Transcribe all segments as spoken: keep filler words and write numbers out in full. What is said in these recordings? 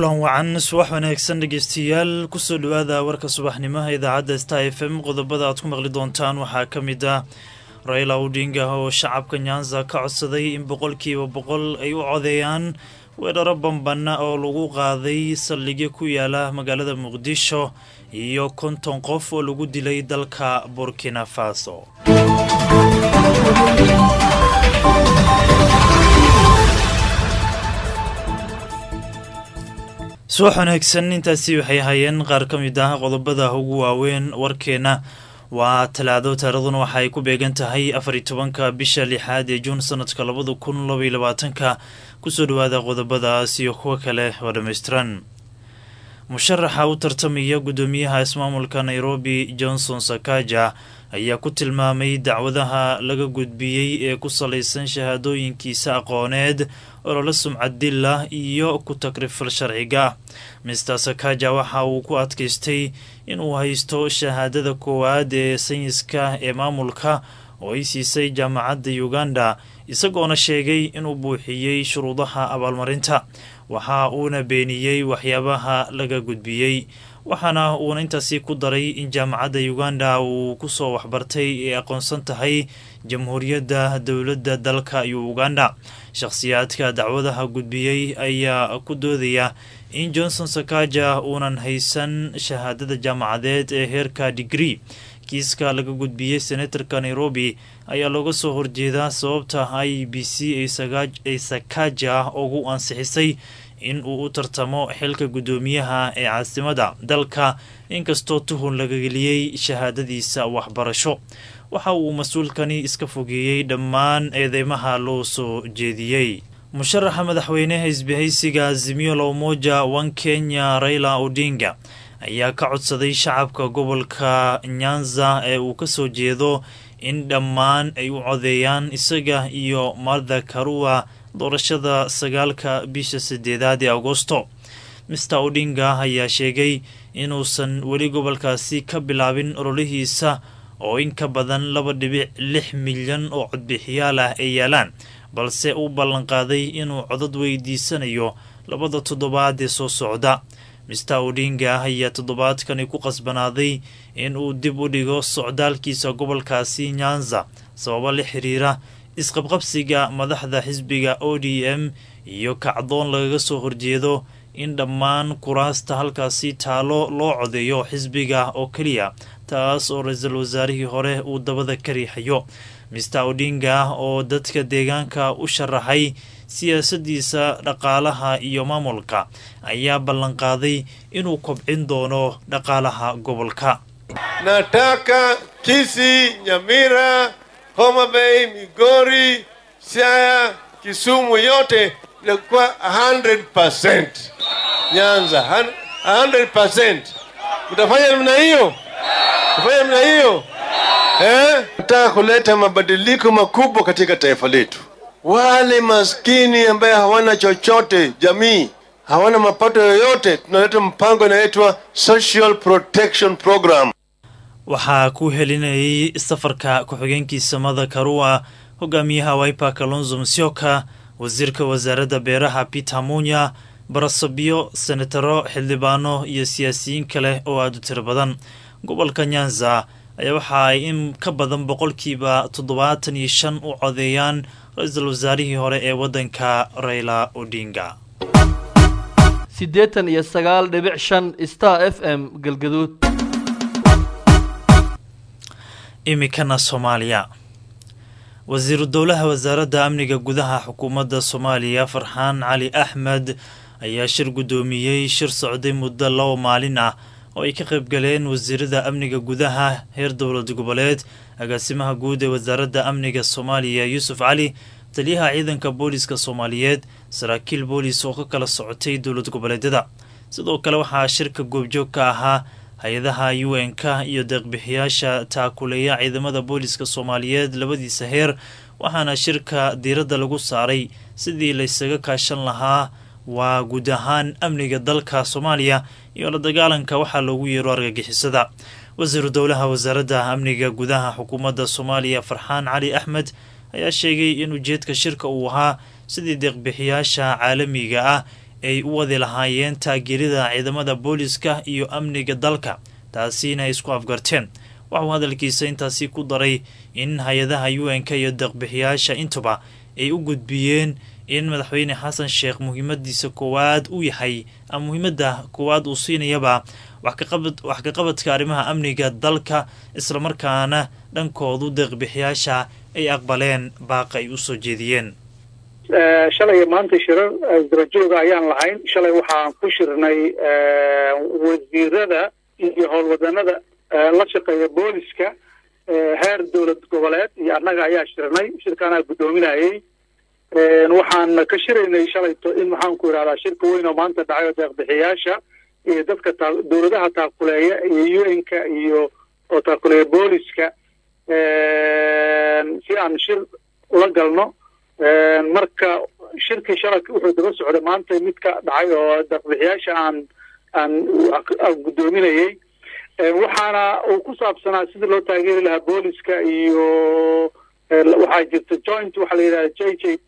kulan wacan subax wanaagsan dhegeystayaal kusoo dhawaada warka subaxnimaha idaacadda Star F M qodobada aad ku maqli doontaan waxaa ka mid ah Raila Odinga oo shacabka Nyanza ka codsaday in boqolkiiba boqol ay u codeeyaan weeraro bambana oo lagu qaaday saldhigyo ku yaala magaalada Muqdisho iyo konton qof oo lagu dilay dalka Burkina Faso. subax wanaagsan intaasi waxay hayeen qaar ka mid ah qodobada ugu waaweyn warkeena waa talaado taariikhduna waxay ku beegan tahay afar iyo tobanka bisha lixaad ee Juun sanadka labada kun laba iyo labaatanka kusoo dhawaada qodobadaas iyo kuwa kale oo dhameystiran. musharaxa u tartamaya gudoomiyaha ismaamulka Nairobi Johnson Sakaja ayaa ku tilmaamay dacwadaha laga gudbiyay ee ku saleysan shahaadooyinkiisa aqooneed oo la sumcad dil iyo ku takrifal sharciga. Mister Sakaja waxa uu ku adkaystay in uu haysto shahaadada koowaad ee sayniska ee maamulka oo ay siisay jaamacadda Uganda, isagoona sheegay inuu buuxiyay shuruudaha abaalmarinta. waxa uuna beeniyay waxyaabaha laga gudbiyay, waxaana uuna intaasi ku daray in jaamacadda Uganda uu ku soo waxbartay ee aqoonsan tahay jamhuuriyadda dowladda dalka Uganda. shakhsiyaadka dacwadaha gudbiyay ayaa ku doodaya in Johnson Sakaja uunan haysan shahaadada jaamacadeed ee heerka degree. kiiska laga gudbiyay senatorka Nairobi ayaa looga soo horjeedaa sababta I B C ay Sakaja ugu ansixisay in uu u tartamo xilka gudoomiyaha ee caasimada dalka inkastoo tuhun laga geliyay shahaadadiisa waxbarasho. waxa uu mas'uulkani iska fogeeyay dhammaan eedeymaha loo soo jeediyay. musharaxa madaxweynaha isbahaysiga Azimio la Umoja One Kenya Raila Odinga ayaa ka codsaday shacabka gobolka Nyanza ee uu ka soo jeedo in dhammaan ay u codeeyaan isaga iyo Martha Karua doorashada sagaalka bisha sideedaad ee Agoosto. Mister Odinga ayaa sheegay inuusan weli gobolkaasi ka bilaabin ololihiisa oo in ka badan laba dhibic lix milyan oo codbixiyaal ah ay yaalaan, balse uu ballan qaaday inuu codad weydiisanayo labada toddobaad ee soo socda. Mister Odinga ayaa toddobaadkani ku qasbanaaday in uu dib u dhigo socdaalkiisa gobolkaasi Nyanza sababo la xiriira isqabqabsiga madaxda xisbiga O D M iyo kacdoon lagaga soo horjeedo in dhammaan kuraasta halkaasi taalo loo codeeyo xisbiga oo kaliya, taas oo ra'iisul wasaarihii hore uu dabada ka riixayo. Mister Odinga oo dadka deegaanka u sharaxay siyaasadiisa dhaqaalaha iyo maamulka ayaa ballan qaaday inuu kobcin doono dhaqaalaha gobolka. Nataka Kisii, Nyamira, Homa Bay, Migori, Siaya, Kisumu yote ilikuwa one hundred percent. Nyanza one hundred percent. Utafanya namna hiyo? Utafanya namna hiyo? Eh? Nataka kuleta mabadiliko makubwa katika taifa letu. Wale maskini ambaye hawana chochote, jamii hawana mapato yoyote, tunaleta mpango inaitwa Social Protection Program. waxaa ku helinayay safarka ku-xigeenkiisa Martha Karua hogaamiyaha Wiper Kalonzo Musyoka, wasiirka wasaaradda beeraha Peter Munya, barasabyo, senataro, xildhibaano iyo siyaasiyiin kale oo aad u tiro badan. gobolka Nyanza ayaa waxa ay in ka badan boqolkiiba toddobaatan iyo shan u codeeyaan ra'iisul wasaarihii hore ee wadanka Raila Odinga. siddeetan iyo sagaal dhibic shan Star F M Galgaduud. imikana Soomaaliya. wasiiru dowlaha wasaaradda amniga gudaha xukuumadda Soomaaliya Farxaan Cali Axmed ayaa shir gudoomiyay shir socday muddo laba maalin ah oo ay ka qayb galeen wasiirada amniga gudaha heer dowlad goboleed, agaasimaha guud ee wasaaradda amniga Soomaaliya Yusuf Cali, taliyaha ciidanka booliska Soomaaliyeed, saraakiil boolis oo ka kala socotay dowlad goboleedyada. sidoo kale waxaa shirka goobjoog ka ahaa hay-adaha U N ka iyo deeq-bixiyaasha taakuleeya ciidamada booliska Soomaaliyeed labadiisa heer, waxaana shirka diiradda lagu saaray sidii la isaga kaashan lahaa waa guud ahaan amniga dalka Soomaaliya iyo la dagaalanka waxa loogu yeero argagixisada. wasiiru dowlaha wasaaradda amniga gudaha xukuumadda Soomaaliya Farxaan Cali Axmed ayaa sheegay in ujeedka shirka uu ahaa sidii deeq-bixiyaasha caalamiga ah ay u wadi lahaayeen taageerida ciidamada booliska iyo amniga dalka, taasiina ay isku afgarteen. waxuu hadalkiisa intaasi ku daray in hay-adaha u n-ka iyo deeqbixiyaasha intuba ay u gudbiyeen in madaxweyne xasan sheekh muhiimadiisa koowaad u yahay ama muhiimada koowaad uu siinayaba wax ka qabadka arrimaha amniga dalka, islamarkaana dhankoodu deeqbixiyaasha ay aqbaleen baaqa ay usoo jeediyeen. shalay maanta shirar darajooga ayaan lahayn. shalay waxaan ku shirnay wasiirada iyo howlwadanada la shaqeeya booliska heer dowlad goboleed iyo annaga ayaa shirnay. shirkaanaa guddoominayay. waxaan ka shiraynay shalayto in waxaan ku idhahdaa shirka weyn oo maanta dhacay oo deeqbixiyaasha iyo dadka dowladaha taakuleeya iyo u n-ka iyo oo taakuleeya booliska si aan shir ula galno. marka shirkii shalay wuxuu daba socday maanta mid ka dhacay oo deeqbixiyaasha aan aan guddoominayay. waxaana uu ku saabsanaa sidii loo taageeri lahaa booliska iyo waxaa jirta joint waxaa la yidhahda j j p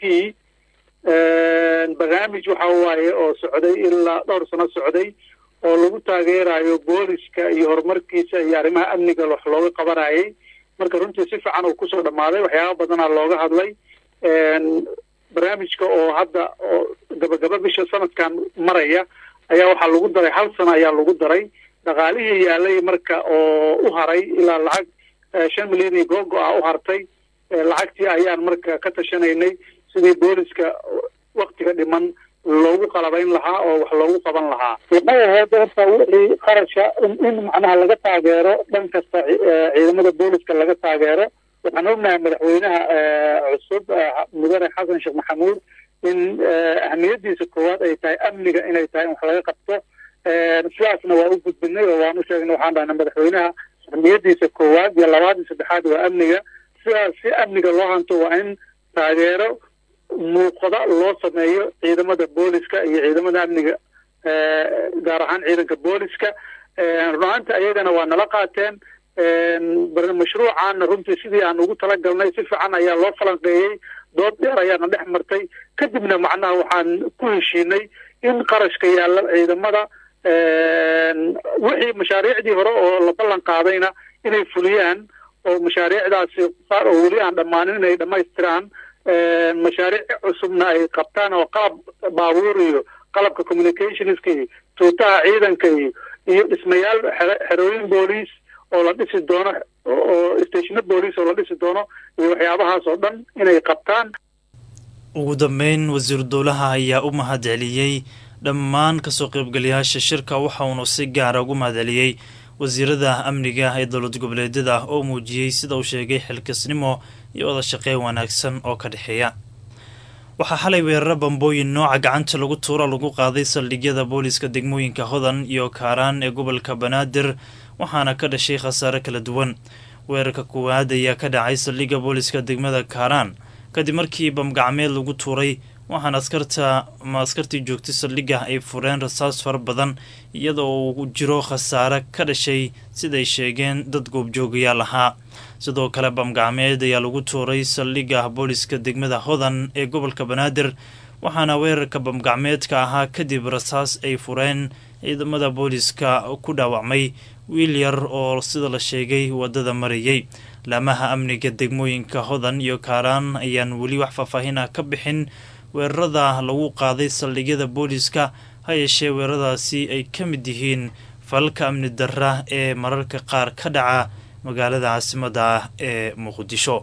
barnaamij waxa waaye oo socday ilaa dhowr sano socday oo lagu taageerayo booliska iyo horumarkiisa iyo arrimaha amniga wax looga qabanayay. marka runtii si fiican uu kusoo dhammaaday. waxyaaba badanaa looga hadlay. barnaamijka oo hadda oo gabagaba bisha sanadkan maraya ayaa waxaa lagu daray hal sano ayaa lagu daray. dhaqaalihii yaalay marka oo u haray ilaa lacag shan milyan iyo googo ah u hartay. lacagtii ayaan marka ka tashanaynay sidii booliska waktiga dhiman loogu qalabayn lahaa oo wax loogu qaban lahaa. waxay ahayd horta wixii qarasha in macnaha laga taageero dhan kasta ciidamada booliska laga taageero. waxaan ognahay madaxweynaha cusub mudane xasan sheekh maxamuud in ahmiyadiisa koowaad ay tahay amniga inay tahay in wax laga qabto. sidaasna waa u gudbinay oo waan u sheegnay. waxaan dhahnay madaxweynaha ahmiyadiisa koowaad iyo labaad iyo saddexaad waa amniga. sidaas si amniga loo hanto waa in taageero muuqda loo sameeyo ciidamada booliska iyo ciidamada amniga gaar ahaan ciidanka booliska. runaanta ayagana waa nala qaateen. mashruucaana runtii sidii aan ugu talagalnay si fiican ayaa loo falanqeeyey. dood dheer ayaana dhex martay. kadibna macnaha waxaan ku heshiinay in qarashka yaalla ciidamada wixii mashaariicdii hore oo la ballan qaadayna inay fuliyaan oo mashaariicdaasi qaar oo weli aan dhammaanin inay dhammaystiraan. mashaariic cusubna ay qabtaan oo qalab baabuur iyo qalabka communicationska iyo tuutaha ciidanka iyo iyo dhismayaal xerooyin booliis oo la dhisi doono oo stationo booliis oo la dhisi doono iyo waxyaabahaas oo dhan inay qabtaan. ugu dambeyn wasiir dowlaha ayaa u mahadceliyey dhammaan kasoo qaybgalayaasha shirka. waxa uunu si gaara ugu mahadceliyey wasiirada amniga ee dowlad goboleedyada oo muujiyey sida uu sheegay xilkasnimo iyo wada shaqeyn wanaagsan oo ka dhexeeya. waxaa xalay weeraro bambooyin nooca gacanta lagu tuura lagu qaaday saldhigyada booliska degmooyinka hodan iyo kaaraan ee gobolka banaadir, waxaana ka dhashay khasaare kala duwan. weerarka koowaad ayaa ka dhacay saldhigga booliska degmada kaaraan kadib markii bamgacmeed lagu tuuray, waxaana askarta ma askartii joogtay saldhigga ay fureen rasaas fara badan iyadoo uu jiro khasaare ka dhashay siday sheegeen dad goobjoogayaal ahaa. sidoo kale bamgacmeed ayaa lagu tuuray saldhigga booliska degmada hodan ee gobolka banaadir, waxaana weerarka bamgacmeedka ahaa kadib rasaas ay fureen ciidamada booliska ku dhaawacmay wiil yar oo sida la sheegay wadada marayay. laamaha amniga degmooyinka hodan iyo kaaraan ayaan weli wax faahfaahin ah ka bixin weerarada lagu qaaday saldhigyada booliska, ha yeeshee weeraradaasi ay ka mid yihiin falalka amni darra ee mararka qaar ka dhaca magaalada caasimadda ah ee muqdisho.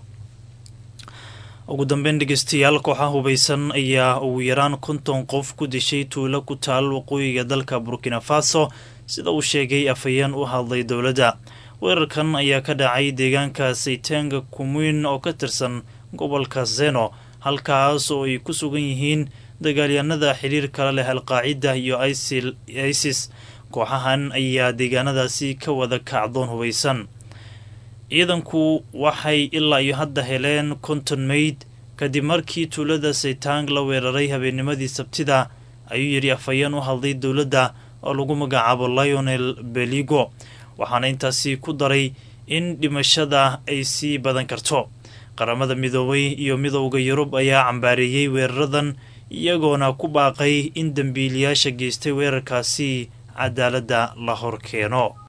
ugu dambeyn dhegeystayaal, kooxaha hubaysan ayaa ugu yaraan konton qof ku dishay tuulo ku taal waqooyiga dalka burkina faso, sida uu sheegay afhayeen u hadlay dowladda. weerarkan ayaa ka dhacay deegaanka saytenga kumuyn oo ka tirsan gobolka zeno, halkaas oo ay ku sugan yihiin dagaalyahanada xiriir kala leh alqaacida iyo isis. kooxahan ayaa deegaanadaasi ka wada kacdoon hubaysan. ciidanku waxay ilaa iyo hadda heleen konton meyd kadib markii tuulada saytang la weeraray habeennimadii sabtida, ayuu yidhi afhayeen u hadlay dowladda oo lagu magacaabo lionel beligo, waxaana intaasi ku daray in dhimashada ay sii badan karto. qaramada midoobay iyo midowda yurub ayaa cambaareeyey weeraradan iyagoona ku baaqay in dambiilayaasha geystay weerarkaasi cadaaladda la hor keeno.